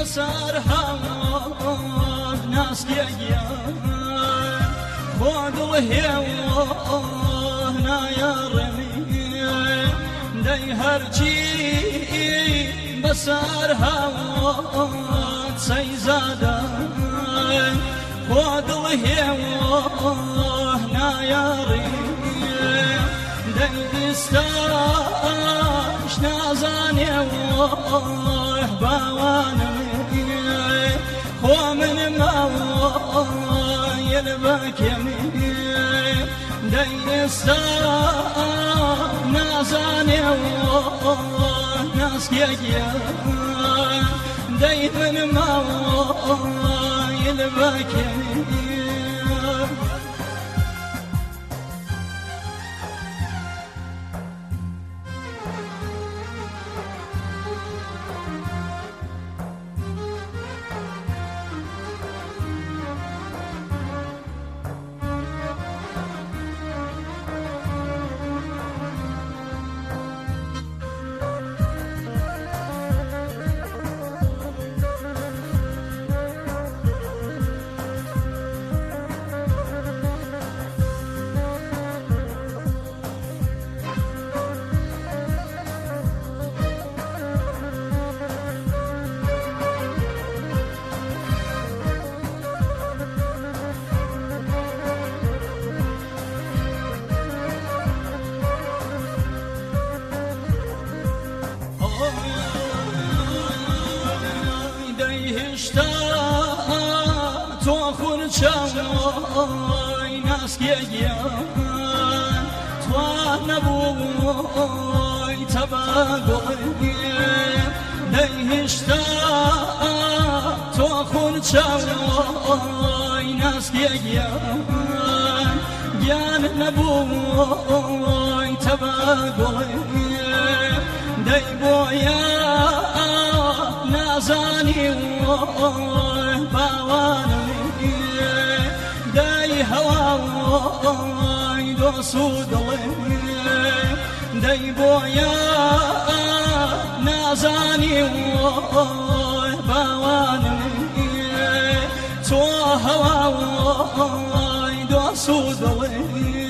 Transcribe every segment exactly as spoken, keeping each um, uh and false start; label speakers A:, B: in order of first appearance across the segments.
A: بسر هوا ناس يا خود الهوا نايا رمي دي هرجي بسر هوا سيزادا خود الهوا نايا رمي دي استاش نازاني باوانا خو من ما يلبك يمين ديستا نازاني ناس يجيا دي من ما يلبك يمين شوي ناس يجيان توانا بوي تباقوي ليهشتا تواخون شوي ناس يجيان جان نبوي تباقوي دي بويا نازاني باواني داي هواي دو سودلي داي بويا نازاني باواني تو هواي دو سودلي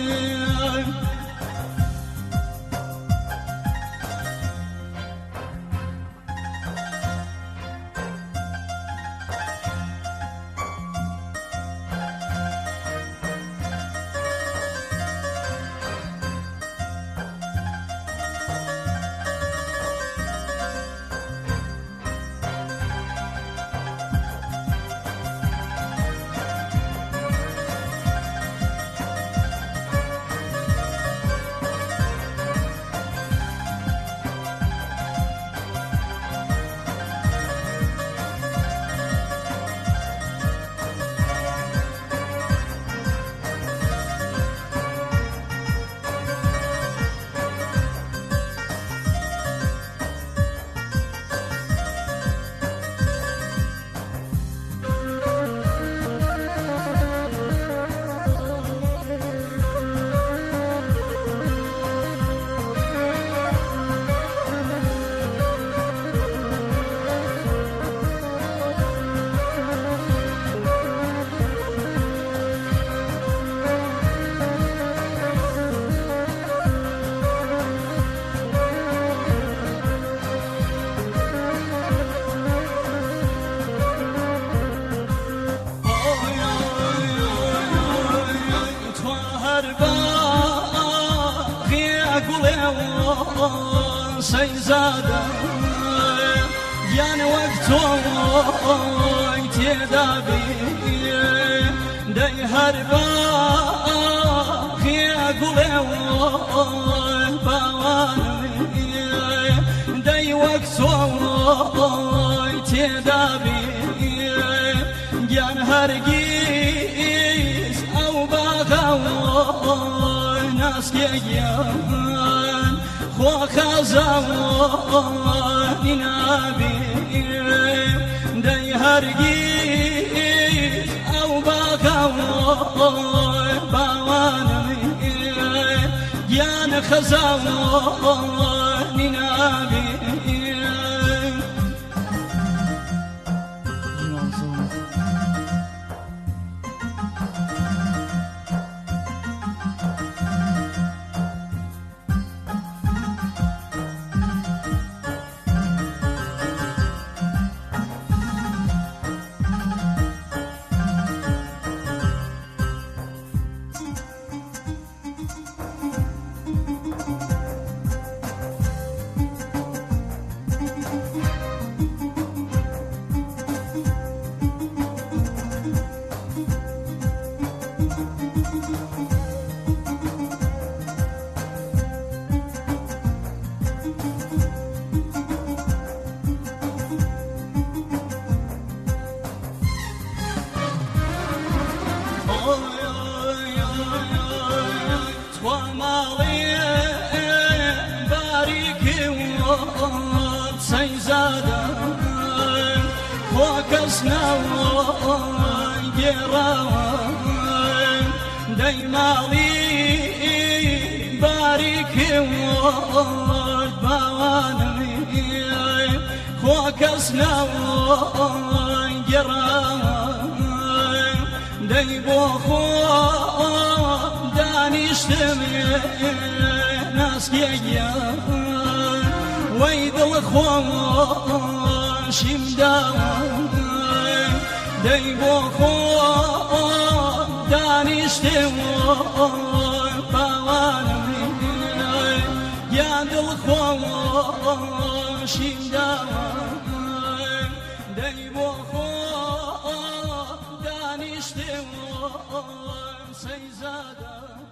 A: سيزادا يان وقتوي تدابي داي هربا خي اقولي باواني داي وقتوي تدابي يان هرقيس او باغاوي ناس يجيان وخزاني نبي داي هرقيس او باغاوي باواني يان خزاني نبي وماڵی باریکی وڵات سەیزادە خۆ کەس ناوەی گێڕاوە دەی ماڵی باریکی وڵات باوانەی خۆ کەس ناوەی گێڕاوە دەی بۆ خۆ دانیشتمێ ناسکێگیە وەی دڵ خۆشیم داوە دەی بۆ خۆ دانیشتم باوانەی یا دڵ خۆشیم داوە دەی بۆ خۆ دانیشتم سەیزادە